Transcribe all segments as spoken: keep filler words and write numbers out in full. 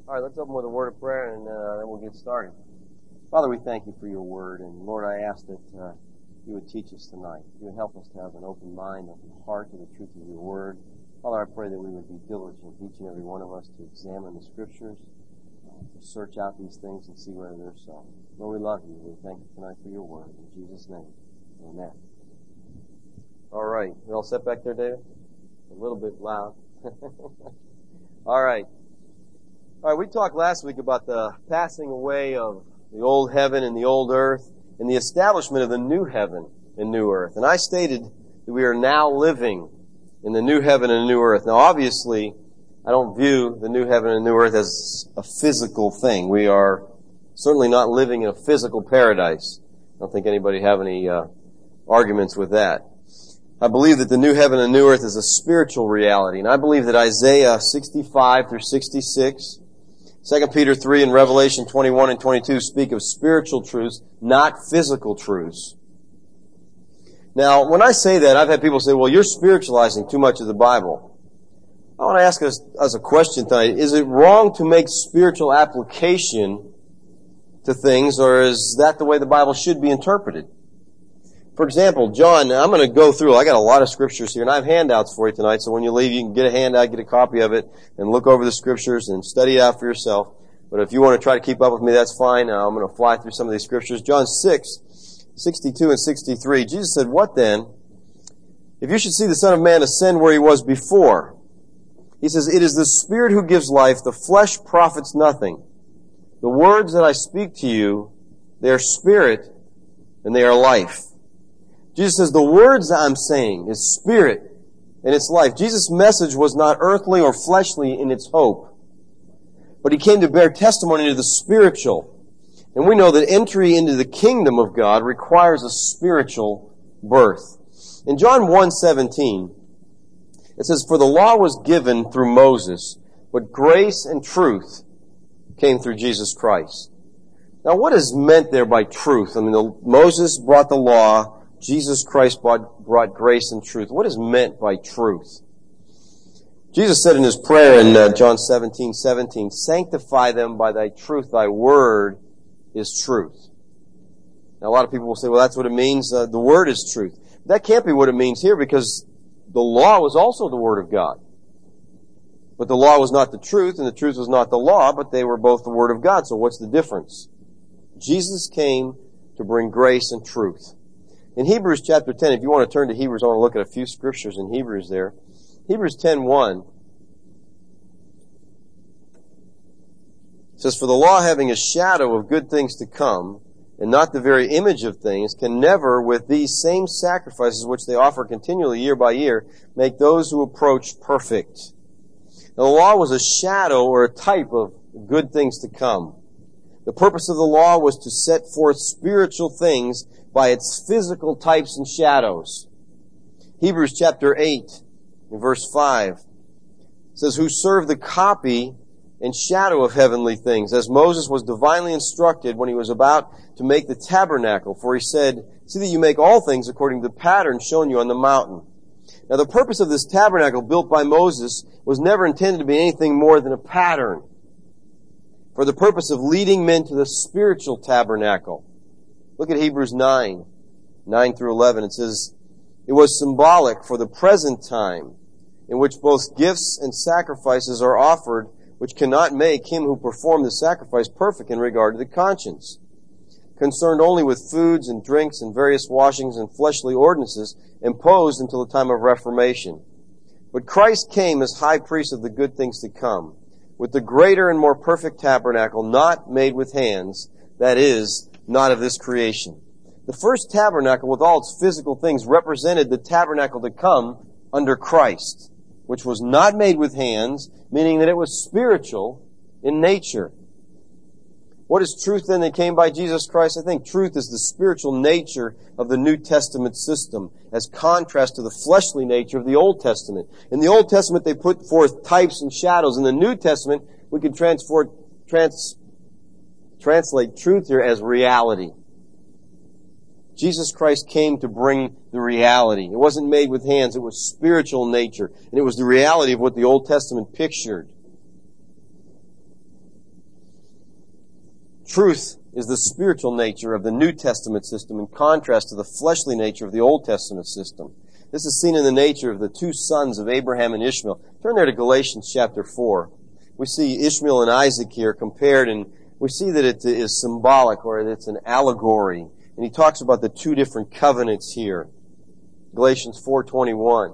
All right, let's open with a word of prayer, and uh, then we'll get started. Father, we thank you for your word, and Lord, I ask that uh, you would teach us tonight. You would help us to have an open mind, open heart to the truth of your word. Father, I pray that we would be diligent, each and every one of us, to examine the scriptures, uh, to search out these things and see whether they're so. Lord, we love you. We thank you tonight for your word. In Jesus' name, amen. All right. You all set back there, David? A little bit loud. All right. All right, we talked last week about the passing away of the old heaven and the old earth and the establishment of the new heaven and new earth. And I stated that we are now living in the new heaven and new earth. Now, obviously, I don't view the new heaven and new earth as a physical thing. We are certainly not living in a physical paradise. I don't think anybody have any uh, arguments with that. I believe that the new heaven and new earth is a spiritual reality. And I believe that Isaiah sixty-five through sixty-six, Second Peter three, and Revelation twenty-one and twenty-two speak of spiritual truths, not physical truths. Now, when I say that, I've had people say, well, you're spiritualizing too much of the Bible. I want to ask us as a question tonight, is it wrong to make spiritual application to things, or is that the way the Bible should be interpreted? For example, John, I'm going to go through, I got a lot of scriptures here, and I have handouts for you tonight, so when you leave, you can get a handout, get a copy of it, and look over the scriptures and study it out for yourself. But if you want to try to keep up with me, that's fine. Uh, I'm going to fly through some of these scriptures. John six, sixty-two and sixty-three. Jesus said, "What then? If you should see the Son of Man ascend where he was before." He says, "It is the Spirit who gives life, the flesh profits nothing. The words that I speak to you, they are spirit and they are life." Jesus says, the words that I'm saying is spirit and it's life. Jesus' message was not earthly or fleshly in its hope, but he came to bear testimony to the spiritual. And we know that entry into the kingdom of God requires a spiritual birth. In John one seventeen, it says, "For the law was given through Moses, but grace and truth came through Jesus Christ." Now, what is meant there by truth? I mean, the, Moses brought the law. Jesus Christ brought, brought grace and truth. What is meant by truth? Jesus said in his prayer in uh, John seventeen seventeen, "Sanctify them by thy truth. Thy word is truth." Now, a lot of people will say, well, that's what it means. Uh, the word is truth. That can't be what it means here, because the law was also the word of God. But the law was not the truth, and the truth was not the law, but they were both the word of God. So what's the difference? Jesus came to bring grace and truth. In Hebrews chapter ten, if you want to turn to Hebrews, I want to look at a few scriptures in Hebrews there. Hebrews ten one says, "For the law, having a shadow of good things to come, and not the very image of things, can never, with these same sacrifices which they offer continually year by year, make those who approach perfect." Now, the law was a shadow or a type of good things to come. The purpose of the law was to set forth spiritual things by its physical types and shadows. Hebrews chapter eight, in verse five, says, "Who serve the copy and shadow of heavenly things, as Moses was divinely instructed when he was about to make the tabernacle. For he said, see that you make all things according to the pattern shown you on the mountain." Now, the purpose of this tabernacle built by Moses was never intended to be anything more than a pattern for the purpose of leading men to the spiritual tabernacle. Look at Hebrews nine, nine through eleven. It says, "It was symbolic for the present time, in which both gifts and sacrifices are offered, which cannot make him who performed the sacrifice perfect in regard to the conscience, concerned only with foods and drinks and various washings and fleshly ordinances imposed until the time of Reformation. But Christ came as high priest of the good things to come, with the greater and more perfect tabernacle, not made with hands, that is, not of this creation." The first tabernacle, with all its physical things, represented the tabernacle to come under Christ, which was not made with hands, meaning that it was spiritual in nature. What is truth then that came by Jesus Christ? I think truth is the spiritual nature of the New Testament system, as contrast to the fleshly nature of the Old Testament. In the Old Testament, they put forth types and shadows. In the New Testament, we can transfer, trans, translate truth here as reality. Jesus Christ came to bring the reality. It wasn't made with hands. It was spiritual in nature. And it was the reality of what the Old Testament pictured. Truth is the spiritual nature of the New Testament system in contrast to the fleshly nature of the Old Testament system. This is seen in the nature of the two sons of Abraham and Ishmael. Turn there to Galatians chapter four. We see Ishmael and Isaac here compared, and we see that it is symbolic, or that it's an allegory. And he talks about the two different covenants here. Galatians four twenty-one.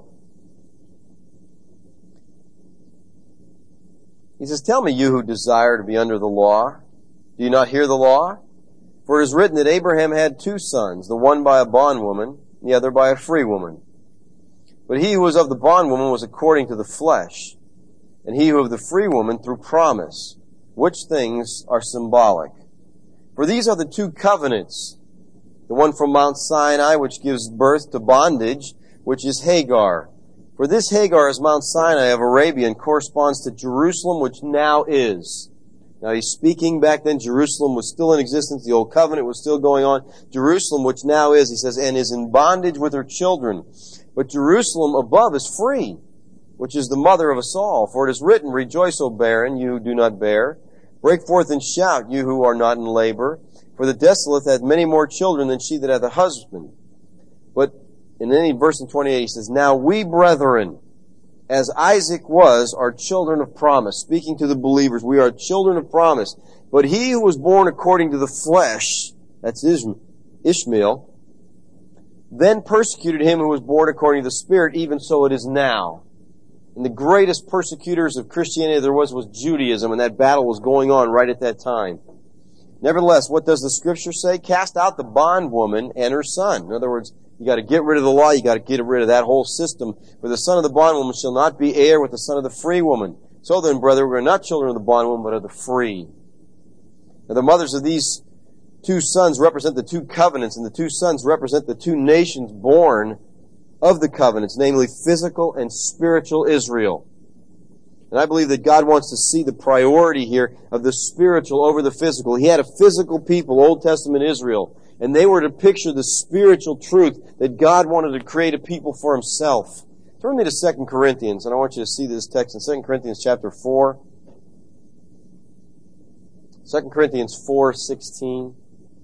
He says, "Tell me, you who desire to be under the law, do you not hear the law? For it is written that Abraham had two sons, the one by a bondwoman, and the other by a free woman. But he who was of the bondwoman was according to the flesh, and he who of the free woman through promise, which things are symbolic. For these are the two covenants, the one from Mount Sinai, which gives birth to bondage, which is Hagar. For this Hagar is Mount Sinai of Arabia and corresponds to Jerusalem, which now is." Now he's speaking back then. Jerusalem was still in existence. The old covenant was still going on. Jerusalem, which now is, he says, and is in bondage with her children. But Jerusalem above is free, which is the mother of us all. For it is written, "Rejoice, O barren, you who do not bear. Break forth and shout, you who are not in labor. For the desolate hath many more children than she that hath a husband." But in any verse in twenty-eight, he says, "Now we, brethren, as Isaac was, are children of promise." Speaking to the believers, we are children of promise. "But he who was born according to the flesh," that's Ishmael, "then persecuted him who was born according to the Spirit, even so it is now." And the greatest persecutors of Christianity there was was Judaism, and that battle was going on right at that time. Nevertheless, what does the Scripture say? "Cast out the bondwoman and her son." In other words, you got to get rid of the law. You got to get rid of that whole system. "For the son of the bondwoman shall not be heir with the son of the free woman. So then, brother, we are not children of the bondwoman, but of the free." Now, the mothers of these two sons represent the two covenants, and the two sons represent the two nations born of the covenants, namely physical and spiritual Israel. And I believe that God wants to see the priority here of the spiritual over the physical. He had a physical people, Old Testament Israel, and they were to picture the spiritual truth that God wanted to create a people for Himself. Turn me to Second Corinthians, and I want you to see this text in Second Corinthians chapter four. Second Corinthians four sixteen.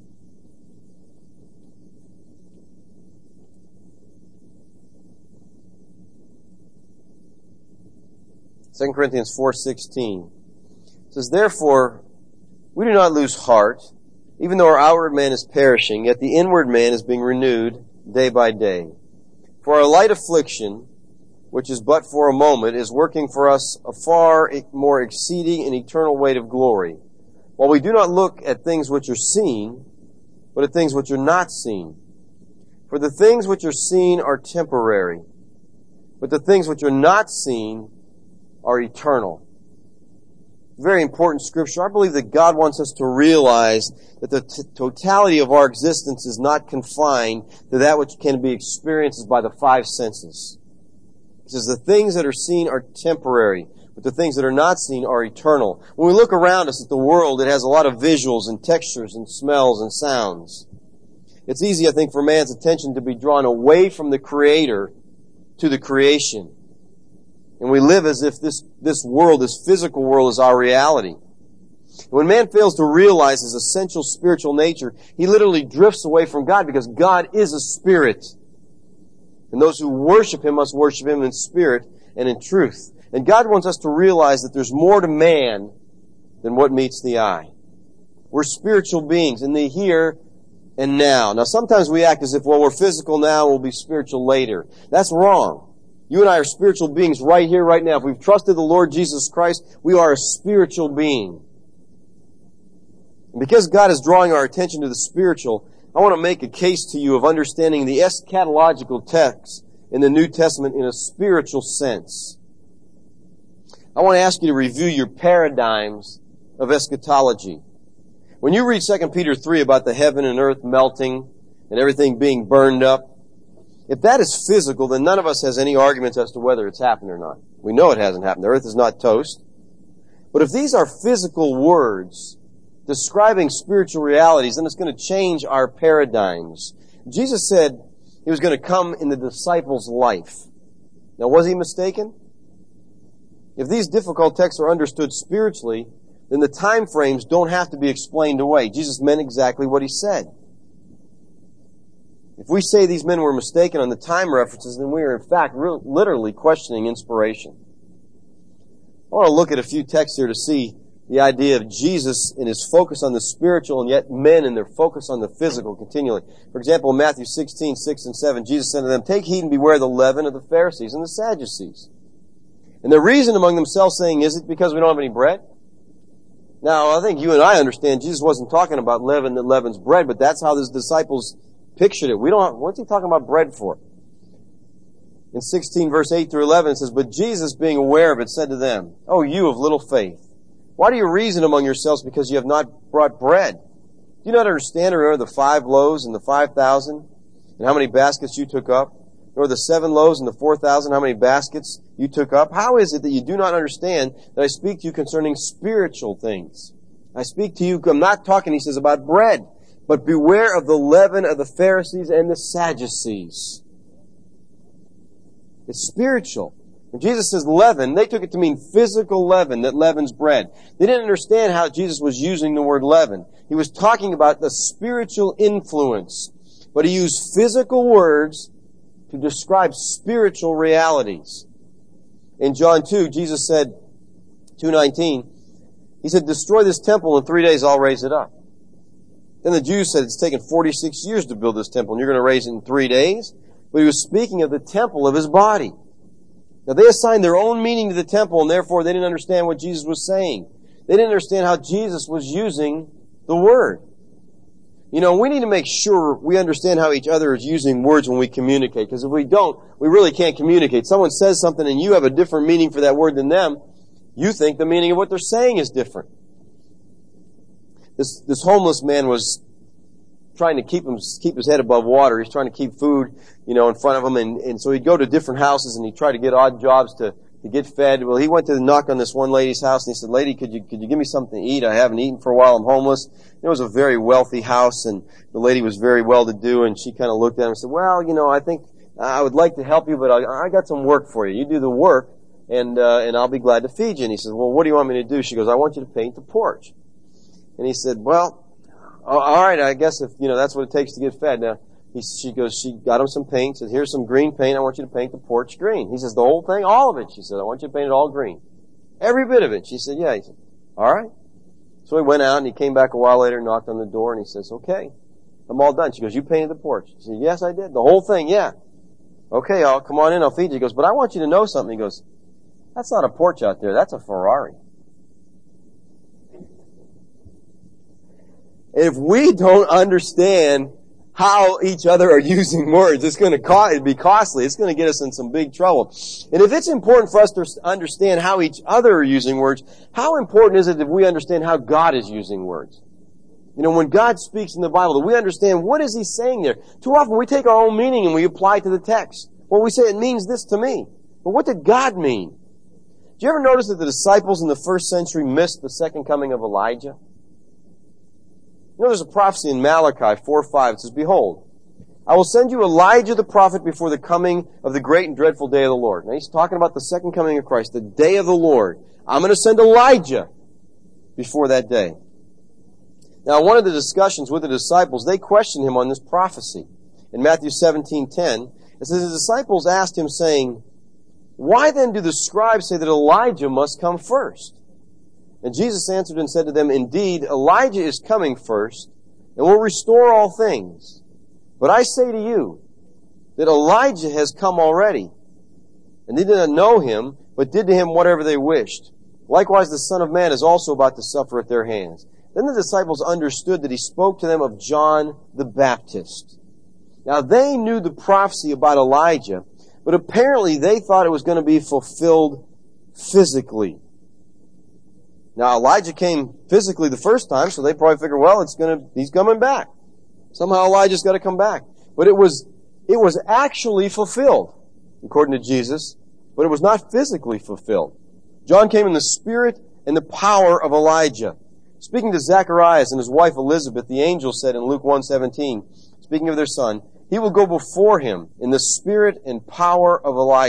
Second Corinthians four sixteen. It says, "Therefore, we do not lose heart, even though our outward man is perishing, yet the inward man is being renewed day by day. For our light affliction, which is but for a moment, is working for us a far more exceeding and eternal weight of glory. While we do not look at things which are seen, but at things which are not seen. For the things which are seen are temporary, but the things which are not seen are eternal." Very important scripture. I believe that God wants us to realize that the t- totality of our existence is not confined to that which can be experienced by the five senses. He says the things that are seen are temporary, but the things that are not seen are eternal. When we look around us at the world, it has a lot of visuals and textures and smells and sounds. It's easy, I think, for man's attention to be drawn away from the Creator to the creation. And we live as if this, this world, this physical world, is our reality. When man fails to realize his essential spiritual nature, he literally drifts away from God, because God is a spirit. And those who worship Him must worship Him in spirit and in truth. And God wants us to realize that there's more to man than what meets the eye. We're spiritual beings in the here and now. Now, sometimes we act as if, well, we're physical now, we'll be spiritual later. That's wrong. You and I are spiritual beings right here, right now. If we've trusted the Lord Jesus Christ, we are a spiritual being. And because God is drawing our attention to the spiritual, I want to make a case to you of understanding the eschatological text in the New Testament in a spiritual sense. I want to ask you to review your paradigms of eschatology. When you read Second Peter three about the heaven and earth melting and everything being burned up, if that is physical, then none of us has any arguments as to whether it's happened or not. We know it hasn't happened. The earth is not toast. But if these are physical words describing spiritual realities, then it's going to change our paradigms. Jesus said He was going to come in the disciples' life. Now, was He mistaken? If these difficult texts are understood spiritually, then the time frames don't have to be explained away. Jesus meant exactly what he said. If we say these men were mistaken on the time references, then we are in fact re- literally questioning inspiration. I want to look at a few texts here to see the idea of Jesus and his focus on the spiritual, and yet men and their focus on the physical continually. For example, in Matthew sixteen, six and seven, Jesus said to them, "Take heed and beware the leaven of the Pharisees and the Sadducees." And the reason among themselves saying, "Is it because we don't have any bread?" Now, I think you and I understand Jesus wasn't talking about leaven that leavens bread, but that's how his disciples pictured it. We don't, what's he talking about bread for? In sixteen, verse eight through eleven, it says, "But Jesus, being aware of it, said to them, 'O you of little faith, why do you reason among yourselves because you have not brought bread? Do you not understand or remember the five loaves and the five thousand, and how many baskets you took up? Nor the seven loaves and the four thousand, how many baskets you took up? How is it that you do not understand that I speak to you concerning spiritual things? I speak to you, I'm not talking, he says, about bread, but beware of the leaven of the Pharisees and the Sadducees.'" It's spiritual. When Jesus says leaven, they took it to mean physical leaven that leavens bread. They didn't understand how Jesus was using the word leaven. He was talking about the spiritual influence, but he used physical words to describe spiritual realities. In John two, Jesus said, two nineteen, he said, "Destroy this temple, in three days I'll raise it up." Then the Jews said, "It's taken forty-six years to build this temple, and you're going to raise it in three days?" But he was speaking of the temple of his body. Now they assigned their own meaning to the temple, and therefore they didn't understand what Jesus was saying. They didn't understand how Jesus was using the word. You know, we need to make sure we understand how each other is using words when we communicate, because if we don't, we really can't communicate. Someone says something and you have a different meaning for that word than them, you think the meaning of what they're saying is different. This, this homeless man was trying to keep him, keep his head above water. He's trying to keep food, you know, in front of him. And, and so he'd go to different houses and he'd try to get odd jobs to, to get fed. Well, he went to knock on this one lady's house and he said, "Lady, could you, could you give me something to eat? I haven't eaten for a while. I'm homeless." It was a very wealthy house and the lady was very well to do, and she kind of looked at him and said, "Well, you know, I think I would like to help you, but I, I got some work for you. You do the work and, uh, and I'll be glad to feed you." And he says, "Well, what do you want me to do?" She goes, "I want you to paint the porch." And he said, "Well, all right, I guess if, you know, that's what it takes to get fed." Now, he, she goes, she got him some paint, said, "Here's some green paint. I want you to paint the porch green." He says, "The whole thing?" "All of it." She said, "I want you to paint it all green." "Every bit of it." She said, "Yeah." He said, "All right." So he went out and he came back a while later, knocked on the door, and he says, "Okay, I'm all done." She goes, "You painted the porch?" He said, "Yes, I did." "The whole thing?" "Yeah." "Okay, I'll come on in, I'll feed you." He goes, "But I want you to know something." He goes, "That's not a porch out there, that's a Ferrari." If we don't understand how each other are using words, it's going to co- it'd be costly. It's going to get us in some big trouble. And if it's important for us to understand how each other are using words, how important is it if we understand how God is using words? You know, when God speaks in the Bible, do we understand what is He saying there? Too often we take our own meaning and we apply it to the text. Well, we say it means this to me. But what did God mean? Did you ever notice that the disciples in the first century missed the second coming of Elijah? You know, there's a prophecy in Malachi four five. It says, "Behold, I will send you Elijah the prophet before the coming of the great and dreadful day of the Lord." Now he's talking about the second coming of Christ, the day of the Lord. I'm going to send Elijah before that day. Now, one of the discussions with the disciples, they questioned him on this prophecy. In Matthew seventeen ten, it says, "The disciples asked him, saying, 'Why then do the scribes say that Elijah must come first?' And Jesus answered and said to them, 'Indeed, Elijah is coming first, and will restore all things. But I say to you, that Elijah has come already, and they did not know him, but did to him whatever they wished. Likewise, the Son of Man is also about to suffer at their hands.' Then the disciples understood that he spoke to them of John the Baptist. Now, they knew the prophecy about Elijah, but apparently they thought it was going to be fulfilled physically. Now, Elijah came physically the first time, so they probably figured, well, it's going to, he's coming back. Somehow Elijah's got to come back. But it was, it was actually fulfilled, according to Jesus, but it was not physically fulfilled. John came in the spirit and the power of Elijah. Speaking to Zacharias and his wife Elizabeth, the angel said in Luke one seventeen, speaking of their son, "He will go before him in the spirit and power of Elijah,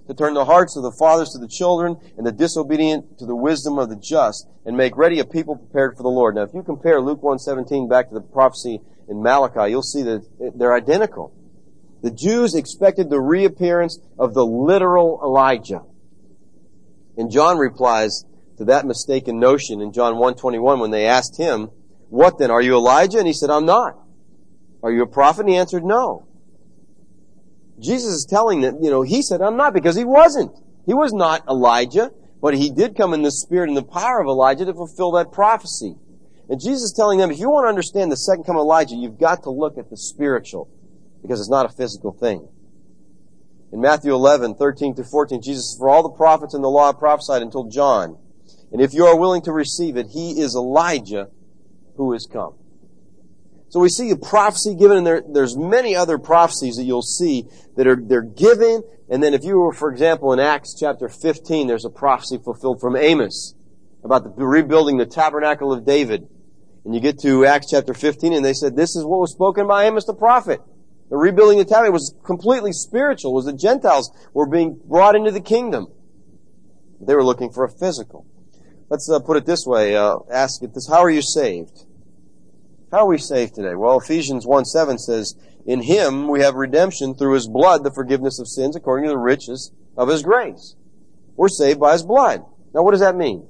to turn the hearts of the fathers to the children, and the disobedient to the wisdom of the just, and make ready a people prepared for the Lord. Now, if you compare Luke one seventeen back to the prophecy in Malachi, you'll see that they're identical. The Jews expected the reappearance of the literal Elijah. And John replies to that mistaken notion in John one twenty-one when they asked him, "What then? Are you Elijah?" And he said, "I'm not." "Are you a prophet?" And he answered, "No." Jesus is telling them, you know, he said, "I'm not," because he wasn't. He was not Elijah, but he did come in the spirit and the power of Elijah to fulfill that prophecy. And Jesus is telling them, if you want to understand the second coming of Elijah, you've got to look at the spiritual, because it's not a physical thing. In Matthew eleven, thirteen through fourteen, Jesus says, "For all the prophets and the law prophesied until John. And if you are willing to receive it, he is Elijah who is come." So we see a prophecy given, and there, there's many other prophecies that you'll see that are they're given. And then if you were, for example, in Acts chapter fifteen, there's a prophecy fulfilled from Amos about the rebuilding the tabernacle of David. And you get to Acts chapter fifteen, and they said, this is what was spoken by Amos the prophet. The rebuilding the tabernacle was completely spiritual. It was the Gentiles were being brought into the kingdom. They were looking for a physical. Let's uh, put it this way. Uh, ask it this. How are you saved? How are we saved today? Well, Ephesians one seven says, "In him we have redemption through his blood, the forgiveness of sins, according to the riches of his grace." We're saved by his blood. Now, what does that mean?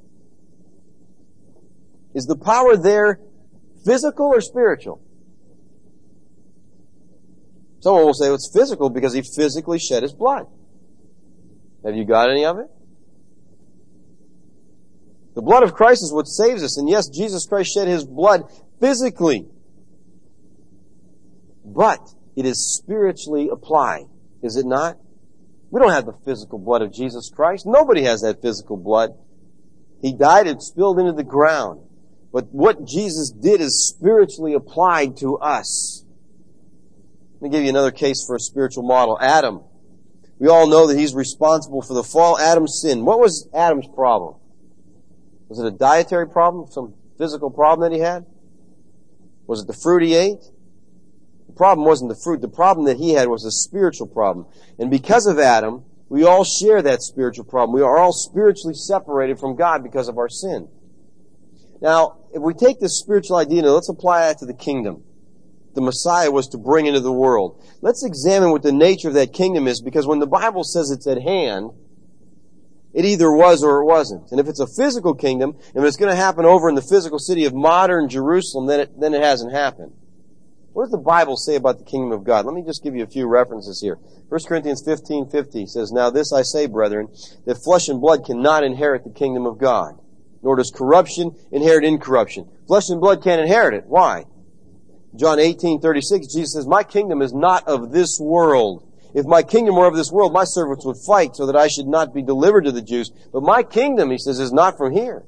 Is the power there physical or spiritual? Someone will say, well, it's physical because he physically shed his blood. Have you got any of it? The blood of Christ is what saves us. And yes, Jesus Christ shed his blood physically. But it is spiritually applied. Is it not? We don't have the physical blood of Jesus Christ. Nobody has that physical blood. He died and spilled into the ground. But what Jesus did is spiritually applied to us. Let me give you another case for a spiritual model. Adam. We all know that he's responsible for the fall. Adam's sin. What was Adam's problem? Was it a dietary problem? Some physical problem that he had? Was it the fruit he ate? The problem wasn't the fruit. The problem that he had was a spiritual problem. And because of Adam, we all share that spiritual problem. We are all spiritually separated from God because of our sin. Now, if we take this spiritual idea, now let's apply that to the kingdom the Messiah was to bring into the world. Let's examine what the nature of that kingdom is, because when the Bible says it's at hand, it either was or it wasn't. And if it's a physical kingdom, and it's going to happen over in the physical city of modern Jerusalem, then it, then it hasn't happened. What does the Bible say about the kingdom of God? Let me just give you a few references here. First Corinthians fifteen fifty says, "Now this I say, brethren, that flesh and blood cannot inherit the kingdom of God, nor does corruption inherit incorruption." Flesh and blood can't inherit it. Why? John eighteen thirty-six, Jesus says, "My kingdom is not of this world. If my kingdom were of this world, my servants would fight so that I should not be delivered to the Jews. But my kingdom," he says, "is not from here."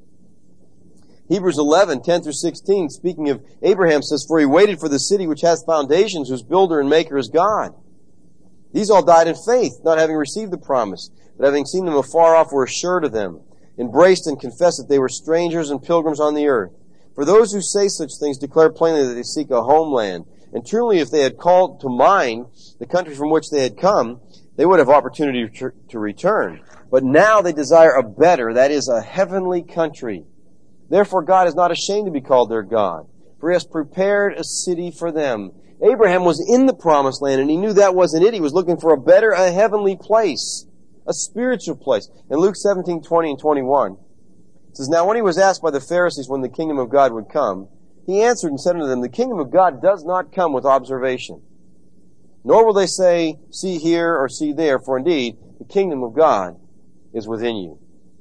Hebrews eleven ten through sixteen, speaking of Abraham, says, "For he waited for the city which has foundations, whose builder and maker is God. These all died in faith, not having received the promise, but having seen them afar off were assured of them, embraced and confessed that they were strangers and pilgrims on the earth. For those who say such things declare plainly that they seek a homeland. And truly, if they had called to mind the country from which they had come, they would have opportunity to return. But now they desire a better, that is, a heavenly country. Therefore God is not ashamed to be called their God, for he has prepared a city for them." Abraham was in the promised land, and he knew that wasn't it. He was looking for a better, a heavenly place, a spiritual place. In Luke seventeen twenty and twenty-one, it says, "Now when he was asked by the Pharisees when the kingdom of God would come, he answered and said unto them, the kingdom of God does not come with observation. Nor will they say, see here or see there, for indeed the kingdom of God is within you."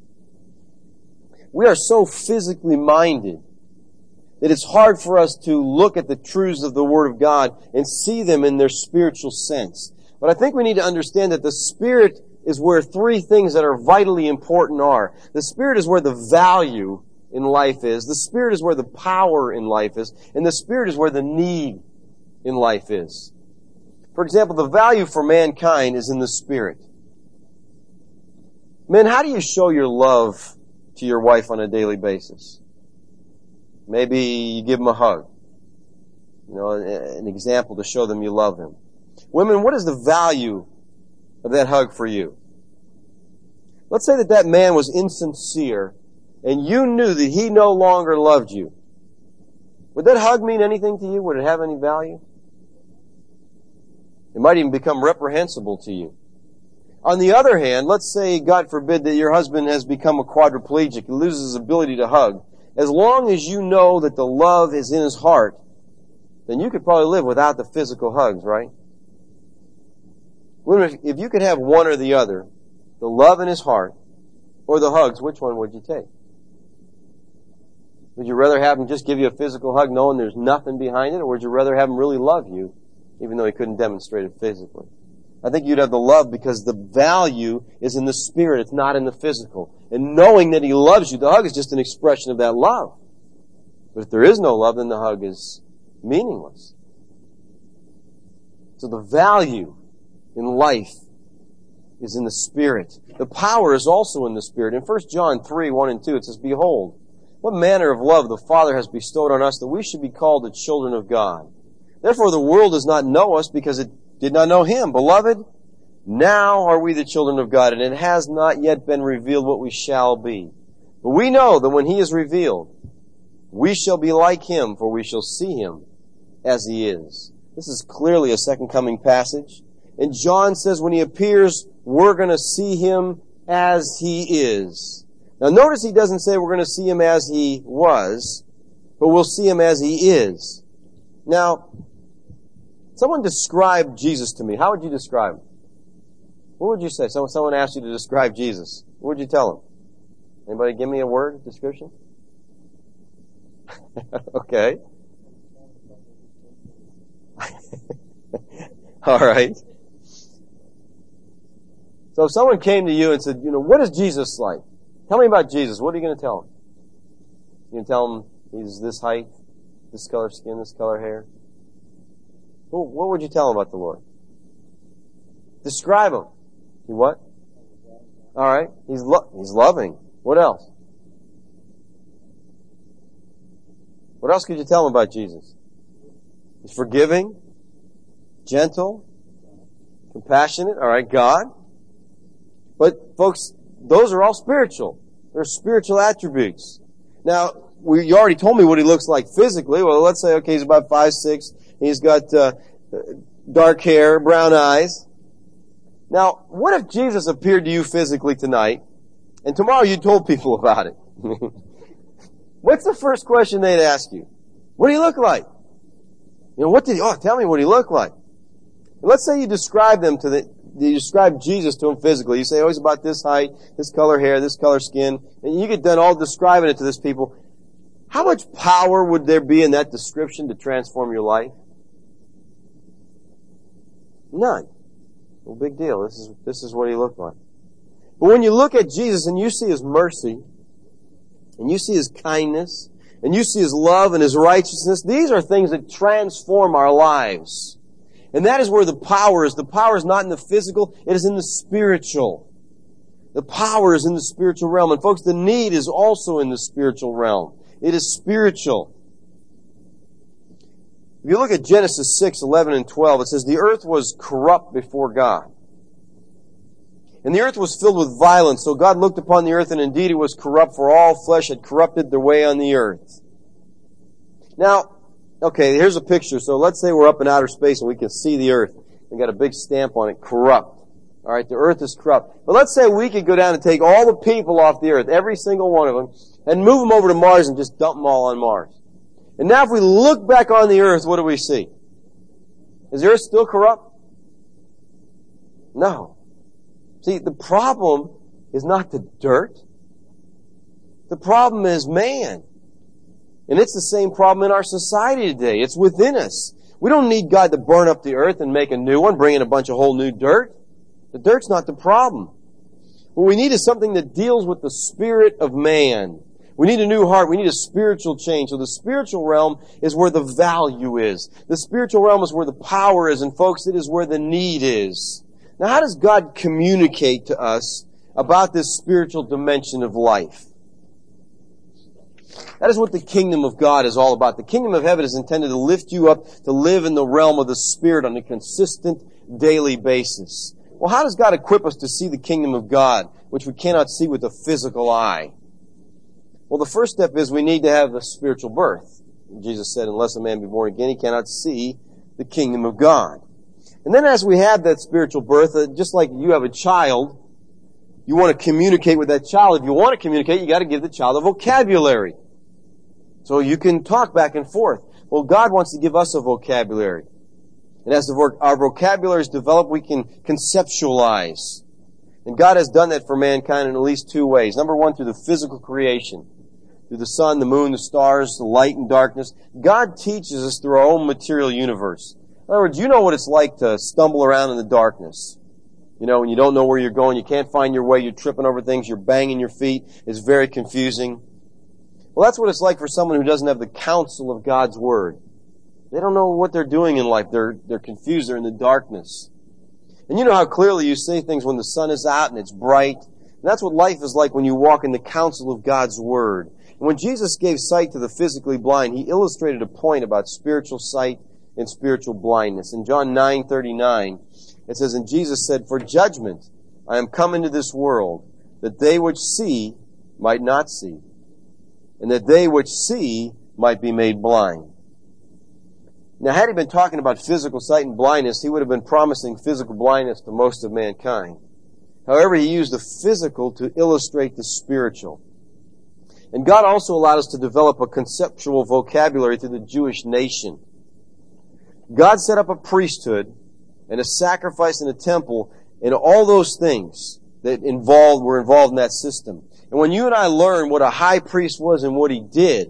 We are so physically minded that it's hard for us to look at the truths of the Word of God and see them in their spiritual sense. But I think we need to understand that the Spirit is where three things that are vitally important are. The Spirit is where the value in life is. The Spirit is where the power in life is. And the Spirit is where the need in life is. For example, the value for mankind is in the Spirit. Men, how do you show your love to your wife on a daily basis? Maybe you give them a hug. You know, an example to show them you love them. Women, what is the value of that hug for you? let's say that that man was insincere and you knew that he no longer loved you. Would that hug mean anything to you? Would it have any value? It might even become reprehensible to you. On the other hand, let's say, God forbid, that your husband has become a quadriplegic, he loses his ability to hug. As long as you know that the love is in his heart, then you could probably live without the physical hugs, right? If you could have one or the other, the love in his heart or the hugs, which one would you take? Would you rather have him just give you a physical hug knowing there's nothing behind it, or would you rather have him really love you even though he couldn't demonstrate it physically? I think you'd have the love because the value is in the spirit. It's not in the physical. And knowing that he loves you, the hug is just an expression of that love. But if there is no love, then the hug is meaningless. So the value in life is in the Spirit. The power is also in the Spirit. In First John three, one and two, it says, Behold, what manner of love the Father has bestowed on us that we should be called the children of God. Therefore the world does not know us because it did not know Him. Beloved, now are we the children of God, and it has not yet been revealed what we shall be. But we know that when He is revealed, we shall be like Him, for we shall see Him as He is. This is clearly a second coming passage. And John says when He appears, we're going to see Him as He is. Now notice he doesn't say we're going to see Him as He was, but we'll see Him as He is. Now, someone describe Jesus to me. How would you describe Him? What would you say? So someone asked you to describe Jesus. What would you tell him? Anybody give me a word description? Okay. All right. So if someone came to you and said, you know, what is Jesus like? Tell me about Jesus. What are you going to tell him? You going to tell him he's this height, this color skin, this color hair? Well, what would you tell him about the Lord? Describe him. He what? All right. He's lo- he's loving. What else? What else could you tell him about Jesus? He's forgiving, gentle, compassionate. All right, God. But folks, those are all spiritual. They're spiritual attributes. Now, we, you already told me what he looks like physically. Well, let's say, okay, he's about five six. He's got uh, dark hair, brown eyes. Now, what if Jesus appeared to you physically tonight, and tomorrow you told people about it? What's the first question they'd ask you? What do you look like? You know, what did he, oh, tell me what he looked like. And let's say you describe them to the, you describe Jesus to him physically. You say, oh, he's about this height, this color hair, this color skin, and you get done all describing it to this people. How much power would there be in that description to transform your life? None. No big deal. This is, this is what he looked like. But when you look at Jesus and you see His mercy, and you see His kindness, and you see His love and His righteousness, these are things that transform our lives. And that is where the power is. The power is not in the physical, it is in the spiritual. The power is in the spiritual realm. And folks, the need is also in the spiritual realm. It is spiritual. If you look at Genesis six, eleven, and twelve, it says, the earth was corrupt before God. And the earth was filled with violence. So God looked upon the earth, and indeed it was corrupt, for all flesh had corrupted their way on the earth. Now, okay, here's a picture. So let's say we're up in outer space and we can see the earth. We got a big stamp on it, corrupt. All right, the earth is corrupt. But let's say we could go down and take all the people off the earth, every single one of them, and move them over to Mars and just dump them all on Mars. And now if we look back on the earth, what do we see? Is the earth still corrupt? No. See, the problem is not the dirt. The problem is man. And it's the same problem in our society today. It's within us. We don't need God to burn up the earth and make a new one, bring in a bunch of whole new dirt. The dirt's not the problem. What we need is something that deals with the spirit of man. We need a new heart. We need a spiritual change. So the spiritual realm is where the value is. The spiritual realm is where the power is. And folks, it is where the need is. Now, how does God communicate to us about this spiritual dimension of life? That is what the kingdom of God is all about. The kingdom of heaven is intended to lift you up to live in the realm of the Spirit on a consistent daily basis. Well, how does God equip us to see the kingdom of God, which we cannot see with the physical eye? Well, the first step is we need to have a spiritual birth. Jesus said, unless a man be born again, he cannot see the kingdom of God. And then as we have that spiritual birth, uh, just like you have a child, you want to communicate with that child. If you want to communicate, you got to give the child a vocabulary. So you can talk back and forth. Well, God wants to give us a vocabulary. And as the, our vocabulary is developed, we can conceptualize. And God has done that for mankind in at least two ways. Number one, through the physical creation. Through the sun, the moon, the stars, the light and darkness. God teaches us through our own material universe. In other words, you know what it's like to stumble around in the darkness. You know, when you don't know where you're going, you can't find your way, you're tripping over things, you're banging your feet. It's very confusing. Well, that's what it's like for someone who doesn't have the counsel of God's Word. They don't know what they're doing in life. They're, they're confused. They're in the darkness. And you know how clearly you see things when the sun is out and it's bright. And that's what life is like when you walk in the counsel of God's Word. And when Jesus gave sight to the physically blind, He illustrated a point about spiritual sight and spiritual blindness. In John nine thirty-nine, it says, and Jesus said, for judgment I am come into this world, that they which see might not see, and that they which see might be made blind. Now, had He been talking about physical sight and blindness, He would have been promising physical blindness to most of mankind. However, He used the physical to illustrate the spiritual. And God also allowed us to develop a conceptual vocabulary through the Jewish nation. God set up a priesthood and a sacrifice in a temple and all those things that involved were involved in that system. And when you and I learn what a high priest was and what he did,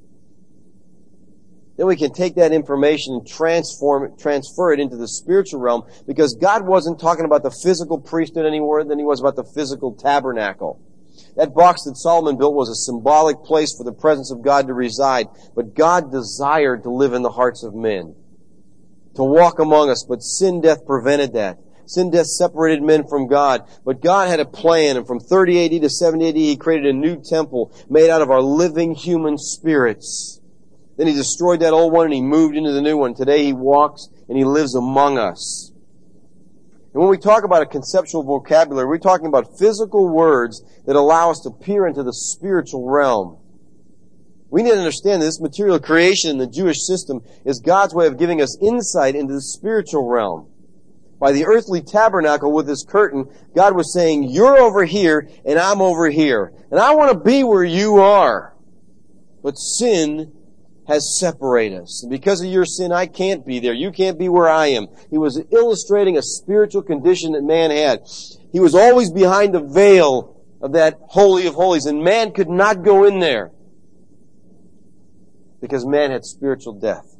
then we can take that information and transform it, transfer it into the spiritual realm, because God wasn't talking about the physical priesthood any more than He was about the physical tabernacle. That box that Solomon built was a symbolic place for the presence of God to reside, but God desired to live in the hearts of men, to walk among us, but sin death prevented that. Sin death separated men from God, but God had a plan, and from thirty A D to seventy A D He created a new temple made out of our living human spirits. Then He destroyed that old one and He moved into the new one. Today He walks and He lives among us. And when we talk about a conceptual vocabulary, we're talking about physical words that allow us to peer into the spiritual realm. We need to understand that this material creation in the Jewish system is God's way of giving us insight into the spiritual realm. By the earthly tabernacle with this curtain, God was saying, you're over here and I'm over here. And I want to be where you are. But sin has separated us. And because of your sin, I can't be there. You can't be where I am. He was illustrating a spiritual condition that man had. He was always behind the veil of that Holy of Holies, and man could not go in there because man had spiritual death.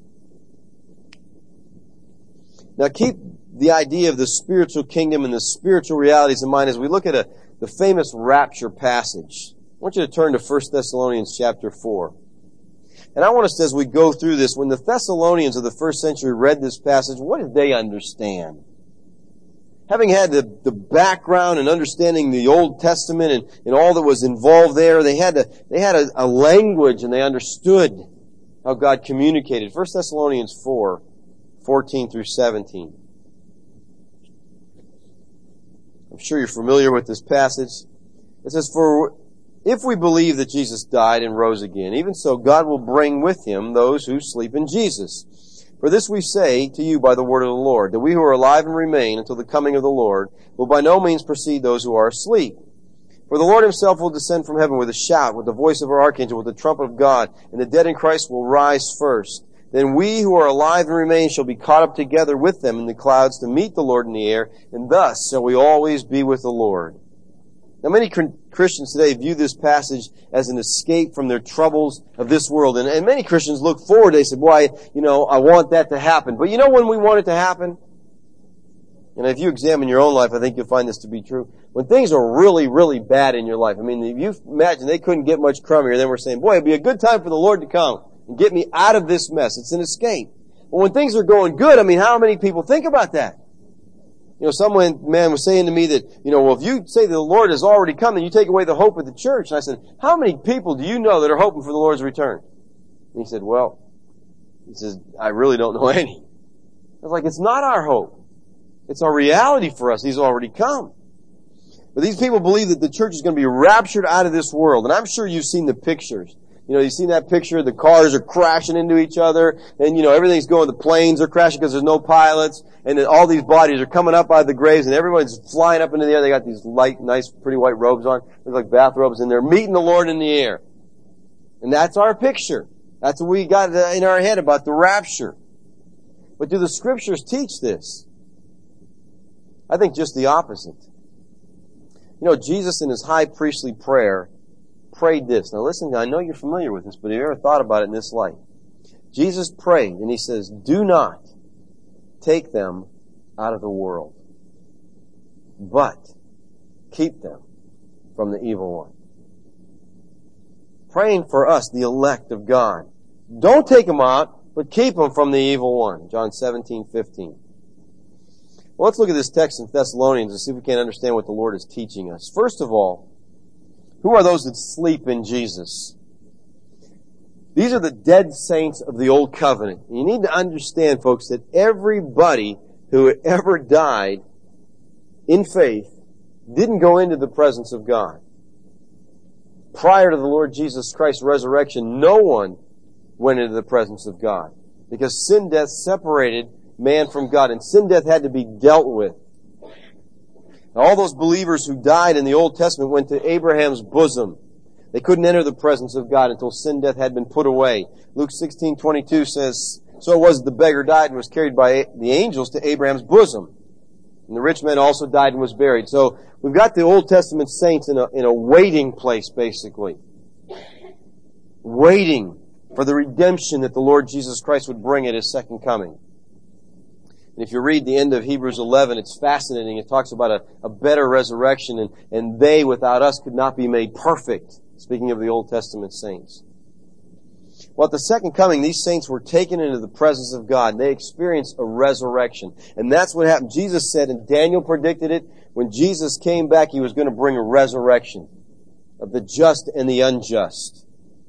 Now keep the idea of the spiritual kingdom and the spiritual realities in mind as we look at a, the famous rapture passage. I want you to turn to First Thessalonians chapter four. And I want us to, as we go through this, when the Thessalonians of the first century read this passage, what did they understand? Having had the, the background and understanding the Old Testament and, and all that was involved there, they had, a, they had a, a language and they understood how God communicated. First Thessalonians four, fourteen through seventeen. I'm sure you're familiar with this passage. It says, for if we believe that Jesus died and rose again, even so God will bring with Him those who sleep in Jesus. For this we say to you by the word of the Lord, that we who are alive and remain until the coming of the Lord will by no means precede those who are asleep. For the Lord Himself will descend from heaven with a shout, with the voice of our archangel, with the trumpet of God, and the dead in Christ will rise first. Then we who are alive and remain shall be caught up together with them in the clouds to meet the Lord in the air, and thus shall we always be with the Lord. Now many Christians today view this passage as an escape from their troubles of this world. And, and many Christians look forward. They say, boy, you know, I want that to happen. But you know when we want it to happen? And if you examine your own life, I think you'll find this to be true. When things are really, really bad in your life. I mean, if you imagine they couldn't get much crummier, then we're saying, boy, it'd be a good time for the Lord to come and get me out of this mess. It's an escape. But when things are going good, I mean, how many people think about that? You know, some man was saying to me that, you know, well, if you say that the Lord has already come, then you take away the hope of the church. And I said, how many people do you know that are hoping for the Lord's return? And he said, well, he says, I really don't know any. I was like, it's not our hope. It's our reality for us. He's already come. But these people believe that the church is going to be raptured out of this world. And I'm sure you've seen the pictures. You know, you've seen that picture, the cars are crashing into each other, and you know, everything's going, the planes are crashing because there's no pilots, and then all these bodies are coming up out of the graves, and everyone's flying up into the air. They got these light, nice, pretty white robes on, look like bathrobes, and they're meeting the Lord in the air. And that's our picture. That's what we got in our head about the rapture. But do the scriptures teach this? I think just the opposite. You know, Jesus in his high priestly prayer prayed this. Now listen, I know you're familiar with this, but have you ever thought about it in this light? Jesus prayed, and he says, do not take them out of the world, but keep them from the evil one. Praying for us, the elect of God. Don't take them out, but keep them from the evil one. John seventeen fifteen. Well, let's look at this text in Thessalonians and see if we can understand what the Lord is teaching us. First of all, who are those that sleep in Jesus? These are the dead saints of the Old Covenant. And you need to understand, folks, that everybody who ever died in faith didn't go into the presence of God. Prior to the Lord Jesus Christ's resurrection, no one went into the presence of God. Because sin death separated man from God, and sin death had to be dealt with. Now, all those believers who died in the Old Testament went to Abraham's bosom. They couldn't enter the presence of God until sin death had been put away. Luke sixteen twenty-two says, so it was that the beggar died and was carried by the angels to Abraham's bosom. And the rich man also died and was buried. So we've got the Old Testament saints in a, in a waiting place, basically. Waiting for the redemption that the Lord Jesus Christ would bring at his second coming. And if you read the end of Hebrews eleven, it's fascinating. It talks about a, a better resurrection, and, and they without us could not be made perfect. Speaking of the Old Testament saints. Well, at the second coming, these saints were taken into the presence of God. They experienced a resurrection. And that's what happened. Jesus said, and Daniel predicted it, when Jesus came back, he was going to bring a resurrection of the just and the unjust.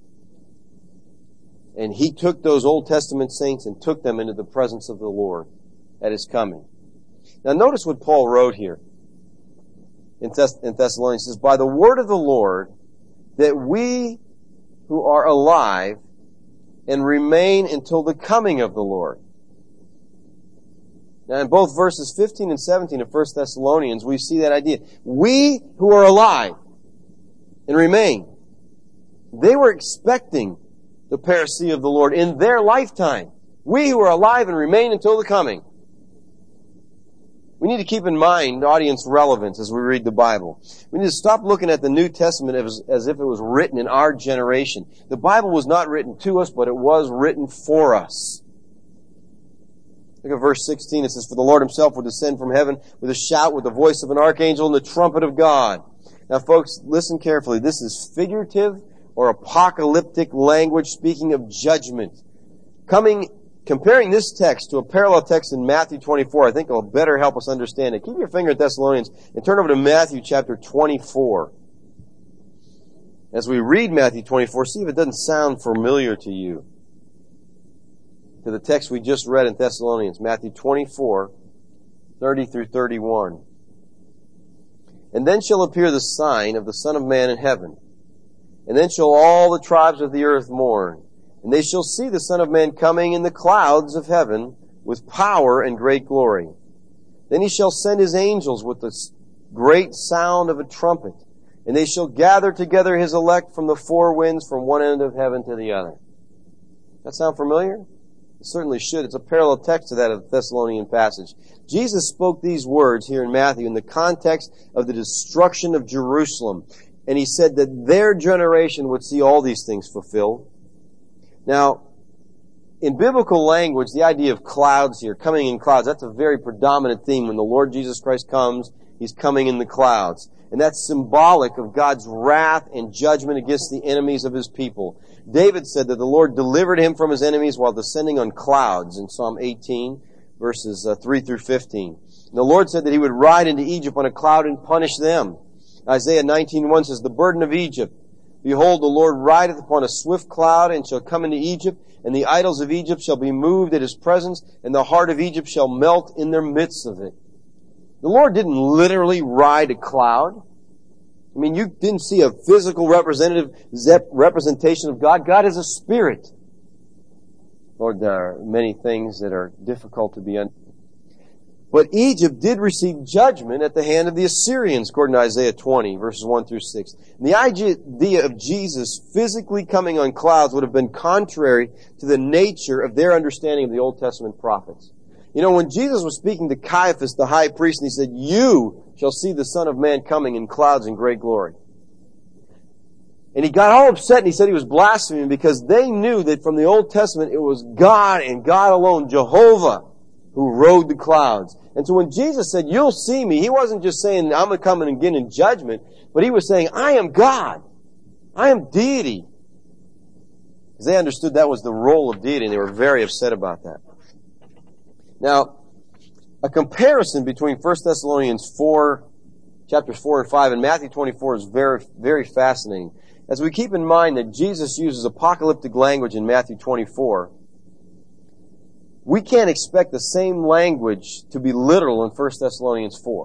And he took those Old Testament saints and took them into the presence of the Lord at his coming. Now notice what Paul wrote here in, Thess- in Thessalonians. He says, by the word of the Lord, that we who are alive and remain until the coming of the Lord. Now in both verses fifteen and seventeen of First Thessalonians, we see that idea. We who are alive and remain. They were expecting the parousia of the Lord in their lifetime. We who are alive and remain until the coming. We need to keep in mind audience relevance as we read the Bible. We need to stop looking at the New Testament as, as if it was written in our generation. The Bible was not written to us, but it was written for us. Look at verse sixteen. It says, for the Lord himself will descend from heaven with a shout, with the voice of an archangel, and the trumpet of God. Now folks, listen carefully. This is figurative or apocalyptic language speaking of judgment. Coming Comparing this text to a parallel text in Matthew twenty-four, I think it'll better help us understand it. Keep your finger at Thessalonians and turn over to Matthew chapter twenty-four. As we read Matthew twenty-four, see if it doesn't sound familiar to you. To the text we just read in Thessalonians, Matthew twenty-four, thirty through thirty-one. And then shall appear the sign of the Son of Man in heaven. And then shall all the tribes of the earth mourn. And they shall see the Son of Man coming in the clouds of heaven with power and great glory. Then he shall send his angels with the great sound of a trumpet, and they shall gather together his elect from the four winds, from one end of heaven to the other. That sound familiar? It certainly should. It's a parallel text to that of the Thessalonian passage. Jesus spoke these words here in Matthew in the context of the destruction of Jerusalem. And he said that their generation would see all these things fulfilled. Now, in biblical language, the idea of clouds here, coming in clouds, that's a very predominant theme. When the Lord Jesus Christ comes, he's coming in the clouds. And that's symbolic of God's wrath and judgment against the enemies of his people. David said that the Lord delivered him from his enemies while descending on clouds in Psalm eighteen, verses three through fifteen. And the Lord said that he would ride into Egypt on a cloud and punish them. Isaiah nineteen one says, the burden of Egypt. Behold, the Lord rideth upon a swift cloud, and shall come into Egypt, and the idols of Egypt shall be moved at his presence, and the heart of Egypt shall melt in their midst of it. The Lord didn't literally ride a cloud. I mean, you didn't see a physical representative representation of God. God is a spirit. Lord, there are many things that are difficult to be understood. But Egypt did receive judgment at the hand of the Assyrians, according to Isaiah twenty, verses one through six. And the idea of Jesus physically coming on clouds would have been contrary to the nature of their understanding of the Old Testament prophets. You know, when Jesus was speaking to Caiaphas, the high priest, and he said, "You shall see the Son of Man coming in clouds in great glory." And he got all upset and he said he was blaspheming because they knew that from the Old Testament it was God and God alone, Jehovah, who rode the clouds. And so when Jesus said, "You'll see me," he wasn't just saying, "I'm going to come and again in judgment," but he was saying, "I am God. I am deity." Because they understood that was the role of deity and they were very upset about that. Now, a comparison between First Thessalonians four, chapters four and five, and Matthew twenty-four is very, very fascinating. As we keep in mind that Jesus uses apocalyptic language in Matthew twenty-four, we can't expect the same language to be literal in First Thessalonians four.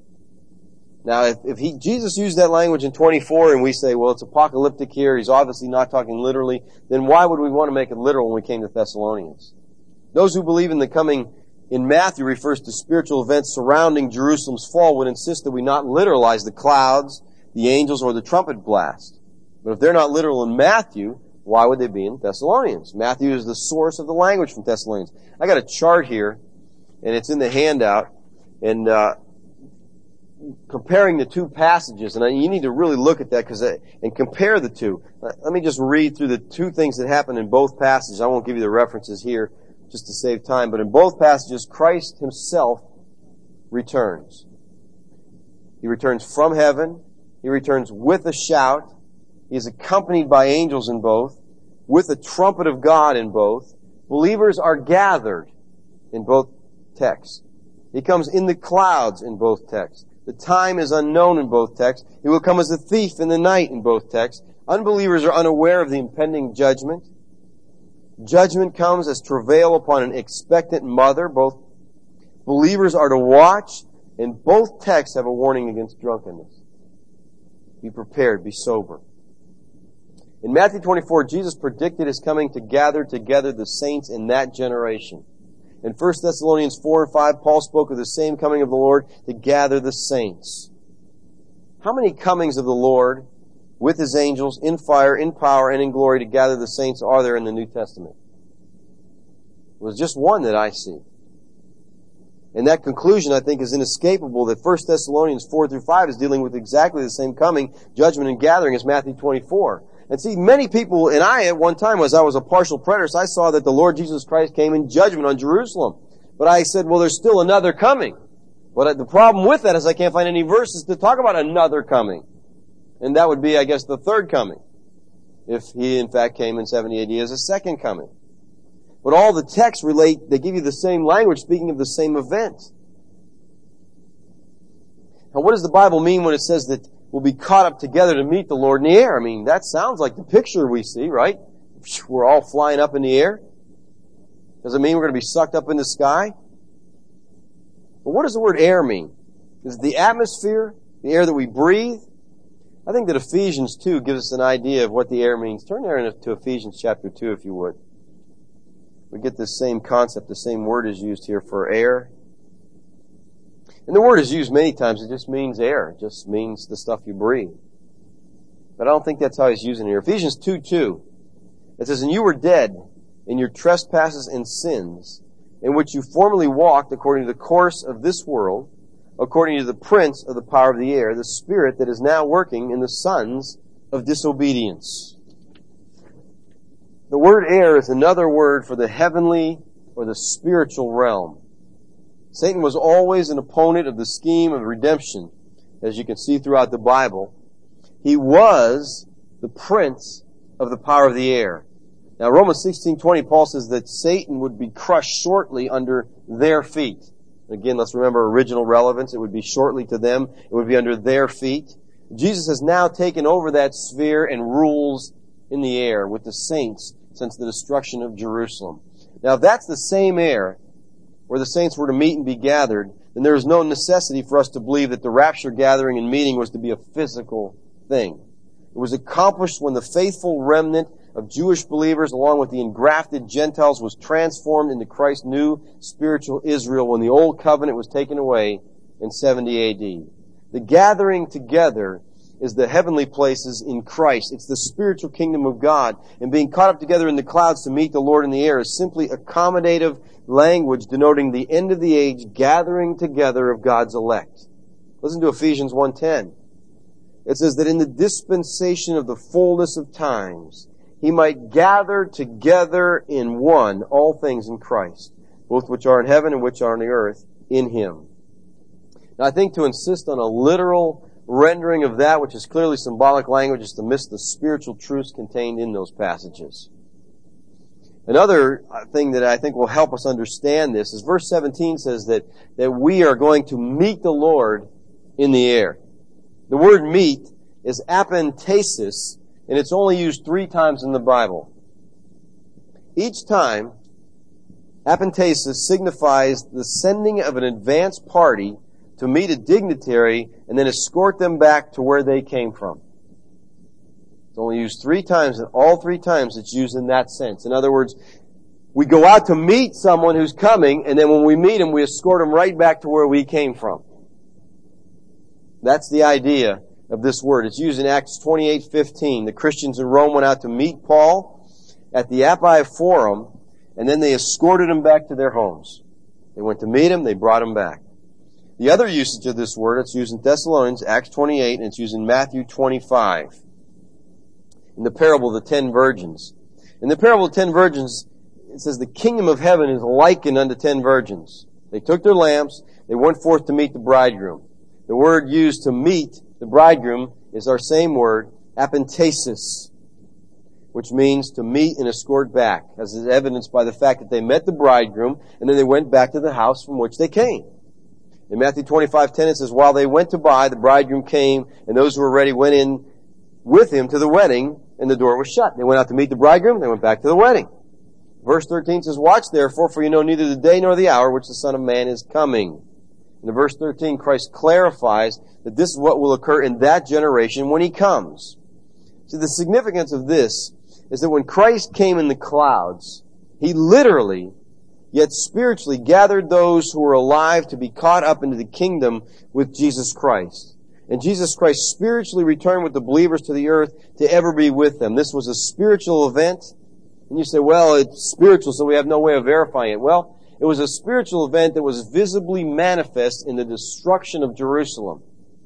Now, if, if he, Jesus used that language in twenty-four and we say, well, it's apocalyptic here, he's obviously not talking literally, then why would we want to make it literal when we came to Thessalonians? Those who believe in the coming in Matthew refers to spiritual events surrounding Jerusalem's fall would insist that we not literalize the clouds, the angels, or the trumpet blast. But if they're not literal in Matthew, why would they be in Thessalonians? Matthew is the source of the language from Thessalonians. I got a chart here, and it's in the handout, and uh, comparing the two passages, and I, you need to really look at that because and compare the two. Let me just read through the two things that happen in both passages. I won't give you the references here just to save time, but in both passages, Christ himself returns. He returns from heaven. He returns with a shout. He is accompanied by angels in both, with the trumpet of God in both. Believers are gathered in both texts. He comes in the clouds in both texts. The time is unknown in both texts. He will come as a thief in the night in both texts. Unbelievers are unaware of the impending judgment. Judgment comes as travail upon an expectant mother. Both believers are to watch, and both texts have a warning against drunkenness. Be prepared, be sober. In Matthew twenty-four, Jesus predicted his coming to gather together the saints in that generation. In First Thessalonians four and five, Paul spoke of the same coming of the Lord to gather the saints. How many comings of the Lord with his angels in fire, in power, and in glory to gather the saints are there in the New Testament? It was just one that I see. And that conclusion, I think, is inescapable that First Thessalonians four through five is dealing with exactly the same coming, judgment, and gathering as Matthew twenty-four. And see, many people, and I at one time, as I was a partial preterist, I saw that the Lord Jesus Christ came in judgment on Jerusalem. But I said, well, there's still another coming. But the problem with that is I can't find any verses to talk about another coming. And that would be, I guess, the third coming. If he, in fact, came in seventy A D as a second coming. But all the texts relate, they give you the same language speaking of the same event. Now, what does the Bible mean when it says that we'll be caught up together to meet the Lord in the air? I mean, that sounds like the picture we see, right? We're all flying up in the air. Does it mean we're going to be sucked up in the sky? But what does the word air mean? Is it the atmosphere, the air that we breathe? I think that Ephesians two gives us an idea of what the air means. Turn there to Ephesians chapter two, if you would. We get this same concept, the same word is used here for air. And the word is used many times. It just means air. It just means the stuff you breathe. But I don't think that's how he's using it here. Ephesians two two. It says, "And you were dead in your trespasses and sins, in which you formerly walked according to the course of this world, according to the prince of the power of the air, the spirit that is now working in the sons of disobedience." The word air is another word for the heavenly or the spiritual realm. Satan was always an opponent of the scheme of redemption, as you can see throughout the Bible. He was the prince of the power of the air. Now, Romans sixteen twenty, Paul says that Satan would be crushed shortly under their feet. Again, let's remember original relevance. It would be shortly to them. It would be under their feet. Jesus has now taken over that sphere and rules in the air with the saints since the destruction of Jerusalem. Now, if that's the same air where the saints were to meet and be gathered, then there is no necessity for us to believe that the rapture gathering and meeting was to be a physical thing. It was accomplished when the faithful remnant of Jewish believers, along with the engrafted Gentiles, was transformed into Christ's new spiritual Israel when the old covenant was taken away in seventy A D. The gathering together is the heavenly places in Christ. It's the spiritual kingdom of God. And being caught up together in the clouds to meet the Lord in the air is simply accommodative language denoting the end of the age gathering together of God's elect. Listen to Ephesians one ten. It says that in the dispensation of the fullness of times, He might gather together in one all things in Christ, both which are in heaven and which are on the earth, in Him. Now, I think to insist on a literal rendering of that, which is clearly symbolic language, is to miss the spiritual truths contained in those passages. Another thing that I think will help us understand this is verse seventeen says that, that we are going to meet the Lord in the air. The word meet is apentesis, and it's only used three times in the Bible. Each time, apentesis signifies the sending of an advance party to meet a dignitary and then escort them back to where they came from. It's only used three times, and all three times it's used in that sense. In other words, we go out to meet someone who's coming, and then when we meet him, we escort him right back to where we came from. That's the idea of this word. It's used in Acts twenty-eight fifteen. The Christians in Rome went out to meet Paul at the Appian Forum, and then they escorted him back to their homes. They went to meet him, they brought him back. The other usage of this word, it's used in Thessalonians, Acts twenty-eight, and it's used in Matthew twenty-five. In the parable of the ten virgins. In the parable of the ten virgins, it says the kingdom of heaven is likened unto ten virgins. They took their lamps, they went forth to meet the bridegroom. The word used to meet the bridegroom is our same word, apentesis, which means to meet and escort back, as is evidenced by the fact that they met the bridegroom and then they went back to the house from which they came. In Matthew twenty-five ten it says, while they went to buy, the bridegroom came, and those who were ready went in with him to the wedding, and the door was shut. They went out to meet the bridegroom, they went back to the wedding. Verse thirteen says, watch therefore, for you know neither the day nor the hour which the Son of Man is coming. In verse thirteen, Christ clarifies that this is what will occur in that generation when He comes. See, the significance of this is that when Christ came in the clouds, He literally, yet spiritually, gathered those who were alive to be caught up into the kingdom with Jesus Christ. And Jesus Christ spiritually returned with the believers to the earth to ever be with them. This was a spiritual event. And you say, well, it's spiritual, so we have no way of verifying it. Well, it was a spiritual event that was visibly manifest in the destruction of Jerusalem.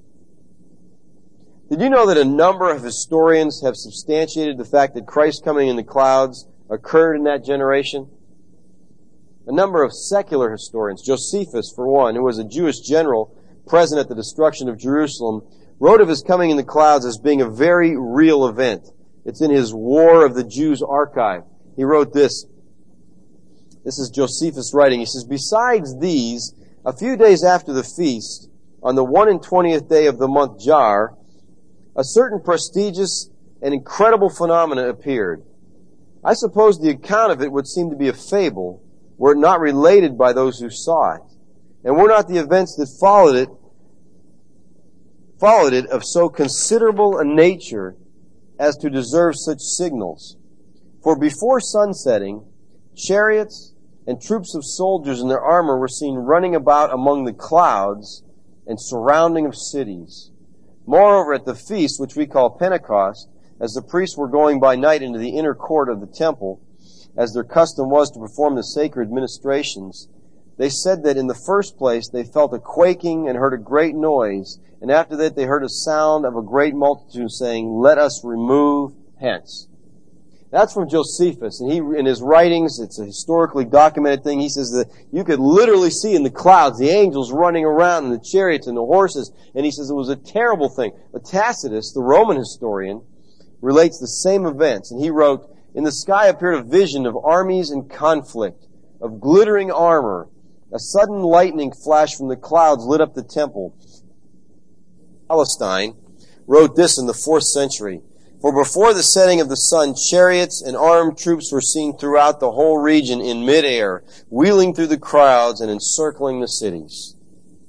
Did you know that a number of historians have substantiated the fact that Christ coming in the clouds occurred in that generation? A number of secular historians, Josephus for one, who was a Jewish general present at the destruction of Jerusalem, wrote of His coming in the clouds as being a very real event. It's in his War of the Jews archive. He wrote this. This is Josephus writing. He says, besides these, a few days after the feast, on the one and twentieth day of the month Jar, a certain prestigious and incredible phenomena appeared. I suppose the account of it would seem to be a fable, were it not related by those who saw it, and were not the events that followed it, followed it of so considerable a nature as to deserve such signals. For before sunsetting, chariots and troops of soldiers in their armor were seen running about among the clouds and surrounding of cities. Moreover, at the feast, which we call Pentecost, as the priests were going by night into the inner court of the temple, as their custom was to perform the sacred ministrations, they said that in the first place they felt a quaking and heard a great noise, and after that they heard a sound of a great multitude saying, let us remove hence. That's from Josephus, and he, in his writings, it's a historically documented thing. He says that you could literally see in the clouds the angels running around and the chariots and the horses, and he says it was a terrible thing. But Tacitus, the Roman historian, relates the same events, and he wrote, in the sky appeared a vision of armies in conflict, of glittering armor. A sudden lightning flash from the clouds lit up the temple. Palestine wrote this in the fourth century. For before the setting of the sun, chariots and armed troops were seen throughout the whole region in midair, wheeling through the crowds and encircling the cities.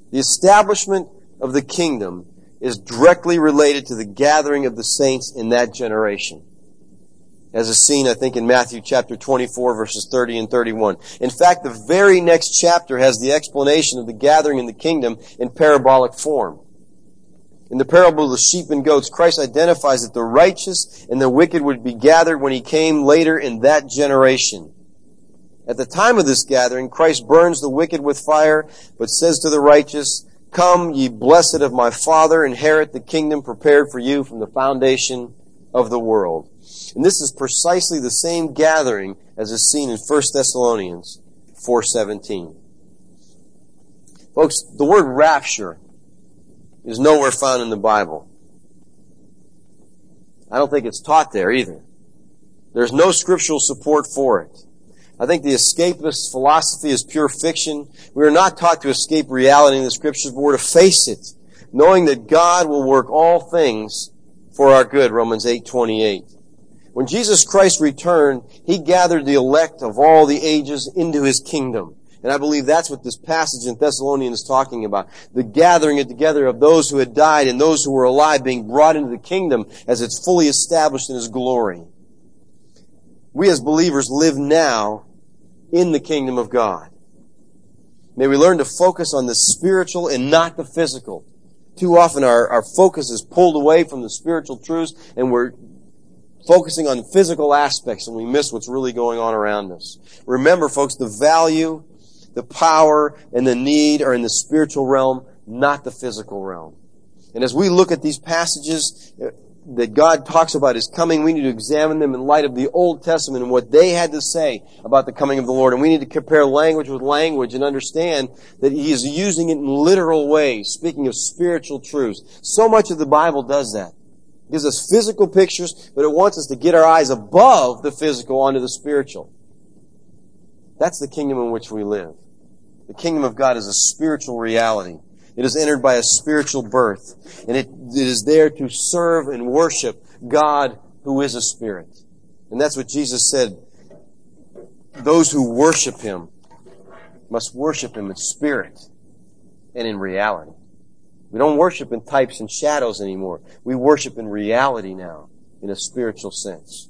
The establishment of the kingdom is directly related to the gathering of the saints in that generation. As is seen, I think, in Matthew chapter twenty-four, verses thirty and thirty-one. In fact, the very next chapter has the explanation of the gathering in the kingdom in parabolic form. In the parable of the sheep and goats, Christ identifies that the righteous and the wicked would be gathered when He came later in that generation. At the time of this gathering, Christ burns the wicked with fire, but says to the righteous, "Come, ye blessed of my Father, inherit the kingdom prepared for you from the foundation of the world." And this is precisely the same gathering as is seen in First Thessalonians four seventeen. Folks, the word rapture is nowhere found in the Bible. I don't think it's taught there either. There's no scriptural support for it. I think the escapist philosophy is pure fiction. We are not taught to escape reality in the Scriptures, but we're to face it, knowing that God will work all things for our good, Romans eight twenty-eight. When Jesus Christ returned, He gathered the elect of all the ages into His kingdom. And I believe that's what this passage in Thessalonians is talking about. The gathering together of those who had died and those who were alive being brought into the kingdom as it's fully established in His glory. We as believers live now in the kingdom of God. May we learn to focus on the spiritual and not the physical. Too often our, our focus is pulled away from the spiritual truths and we're focusing on physical aspects and we miss what's really going on around us. Remember, folks, the value, the power, and the need are in the spiritual realm, not the physical realm. And as we look at these passages that God talks about His coming, we need to examine them in light of the Old Testament and what they had to say about the coming of the Lord. And we need to compare language with language and understand that He is using it in literal ways, speaking of spiritual truths. So much of the Bible does that. It gives us physical pictures, but it wants us to get our eyes above the physical onto the spiritual. That's the kingdom in which we live. The kingdom of God is a spiritual reality. It is entered by a spiritual birth. And it, it is there to serve and worship God who is a spirit. And that's what Jesus said. Those who worship Him must worship Him in spirit and in reality. We don't worship in types and shadows anymore. We worship in reality now, in a spiritual sense.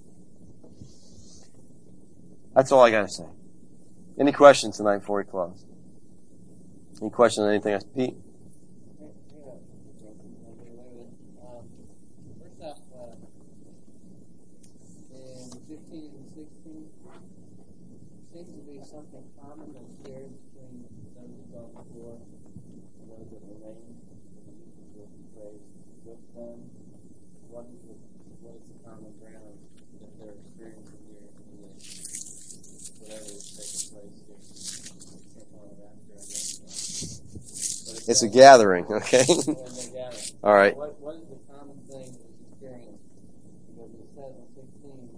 That's all I got to say. Any questions tonight before we close? Any questions on anything else? Pete? Something common that's shared between those who go before and those that remain with praise with them. What is the what is the common ground that they're experiencing here in this whatever is taking place here? Can't call it after, I guess. It's a gathering, okay? Gathering. All right. What what is the common thing that is experienced? Because it says in sixteen.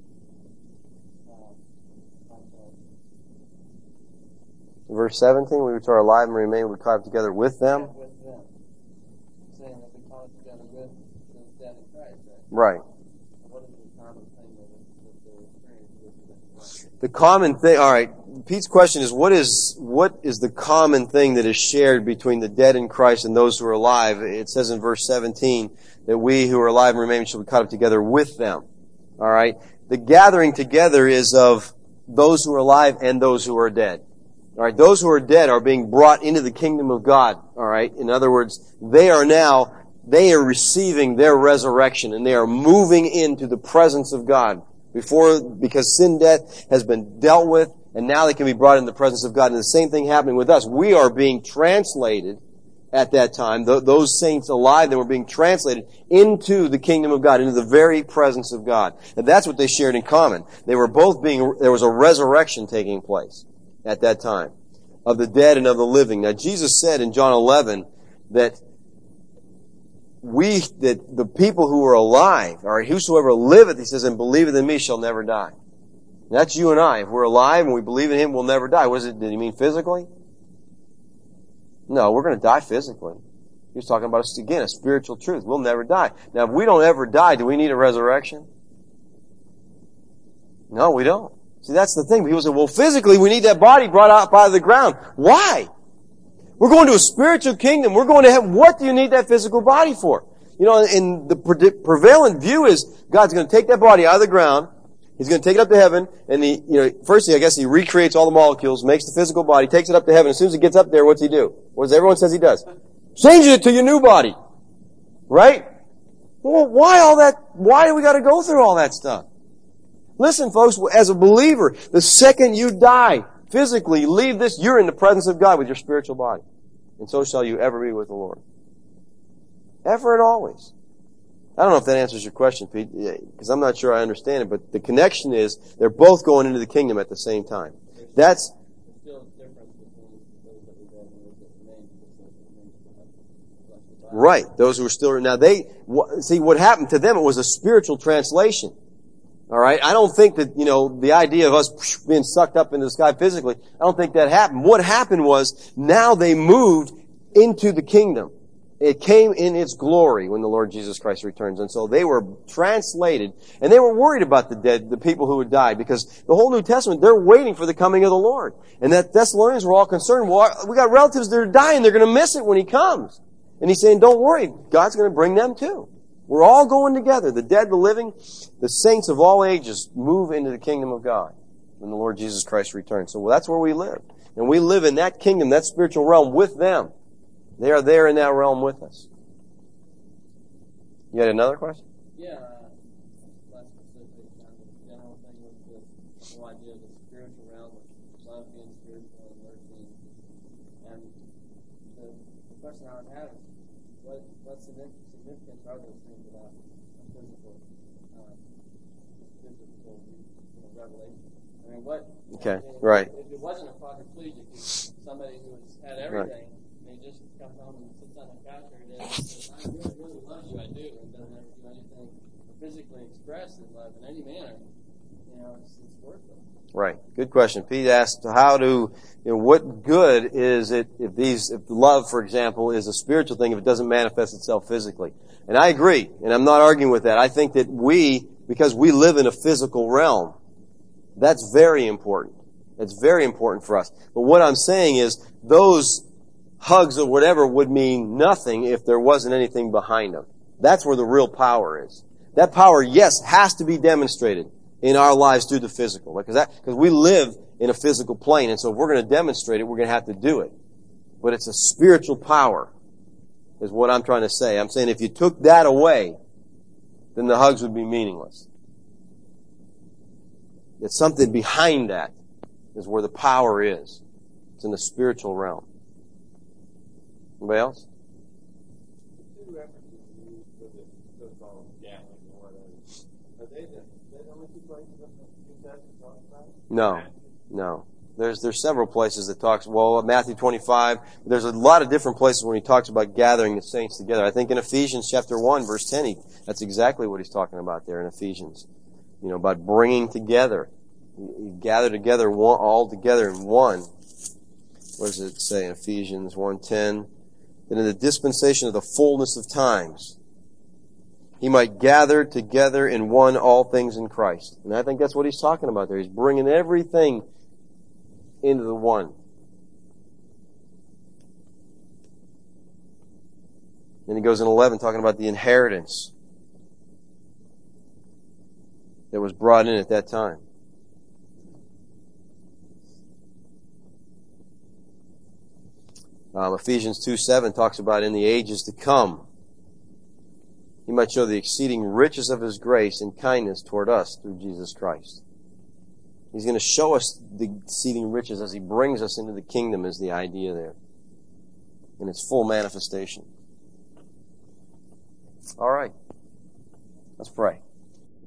Verse seventeen, we which are alive and remain will be caught up together with them. With them. Saying that we caught up together with the dead in Christ, right? Right. What is the common thing that they're experiencing with them? The common thing, all right, Pete's question is, what is, what is the common thing that is shared between the dead in Christ and those who are alive? It says in verse seventeen that we who are alive and remain shall be caught up together with them. All right. The gathering together is of those who are alive and those who are dead. All right, those who are dead are being brought into the kingdom of God. All right, in other words, they are now, they are receiving their resurrection and they are moving into the presence of God. Before, because sin, death has been dealt with and now they can be brought into the presence of God. And the same thing happening with us. We are being translated at that time, th- those saints alive that were being translated into the kingdom of God, into the very presence of God. And that's what they shared in common. They were both being, there was a resurrection taking place at that time, of the dead and of the living. Now, Jesus said in John eleven that we, that the people who are alive, or whosoever liveth, He says, and believeth in me shall never die. And that's you and I. If we're alive and we believe in Him, we'll never die. What is it? Did He mean physically? No, we're going to die physically. He was talking about, again, a spiritual truth. We'll never die. Now, if we don't ever die, do we need a resurrection? No, we don't. See, that's the thing. People say, well, physically, we need that body brought up out of the ground. Why? We're going to a spiritual kingdom. We're going to heaven. What do you need that physical body for? You know, and the prevalent view is God's going to take that body out of the ground. He's going to take it up to heaven, and he, you know, firstly, I guess he recreates all the molecules, makes the physical body, takes it up to heaven. As soon as he gets up there, what's he do? What does everyone says he does? Changes it to your new body. Right? Well, why all that, why do we got to go through all that stuff? Listen, folks, as a believer, the second you die, physically, leave this, you're in the presence of God with your spiritual body. And so shall you ever be with the Lord. Ever and always. I don't know if that answers your question, Pete, because I'm not sure I understand it, but the connection is they're both going into the kingdom at the same time. That's There's still a difference between those that we don't know that remain, because those right. Those who are still now they see what happened to them. It was a spiritual translation. All right. I don't think that you know the idea of us being sucked up into the sky physically. I don't think that happened. What happened was now they moved into the kingdom. It came in its glory when the Lord Jesus Christ returns. And so they were translated, and they were worried about the dead, the people who would die, because the whole New Testament, they're waiting for the coming of the Lord. And that Thessalonians were all concerned, well, we got relatives that are dying, they're going to miss it when He comes. And He's saying, don't worry, God's going to bring them too. We're all going together. The dead, the living, the saints of all ages move into the kingdom of God when the Lord Jesus Christ returns. So that's where we live. And we live in that kingdom, that spiritual realm with them. They are there in that realm with us. You had another question? Yeah, uh, less specific, kind of general thing with the whole idea of the spiritual realm, of love being spiritual and mercy. And the, the question I would have is, what, what significance are those things about a physical, uh, physical you know, revelation? I mean, what? Okay, I mean, right. If it wasn't a quadriplegic, somebody who has had everything. Right. He just comes home and sits on the couch every day and says, I really, really love you, I do, and doesn't ever do anything to physically express his love in any manner. You know, it's, it's worthless. Right. Good question. Pete asked, how do, you know, what good is it if these, if love, for example, is a spiritual thing if it doesn't manifest itself physically? And I agree, and I'm not arguing with that. I think that we, because we live in a physical realm, that's very important. It's very important for us. But what I'm saying is, those hugs or whatever would mean nothing if there wasn't anything behind them. That's where the real power is. That power, yes, has to be demonstrated in our lives through the physical. Because that, because we live in a physical plane, and so if we're going to demonstrate it, we're going to have to do it. But it's a spiritual power, is what I'm trying to say. I'm saying if you took that away, then the hugs would be meaningless. It's something behind that is where the power is. It's in the spiritual realm. Anybody else? The two references used for the so-called gambling or whatever, are they the, are they the only two places that the New Testament talks about it? No, no. There's there's several places that talks, well, Matthew twenty-five, there's a lot of different places when he talks about gathering the saints together. I think in Ephesians chapter one, verse ten, he, that's exactly what he's talking about there in Ephesians. You know, about bringing together. You gather together, one, all together in one. What does it say in Ephesians one ten? That in the dispensation of the fullness of times, He might gather together in one all things in Christ. And I think that's what he's talking about there. He's bringing everything into the one. Then he goes in eleven talking about the inheritance that was brought in at that time. Um, Ephesians two seven talks about in the ages to come, He might show the exceeding riches of His grace and kindness toward us through Jesus Christ. He's going to show us the exceeding riches as He brings us into the kingdom, is the idea there, in its full manifestation. All right. Let's pray.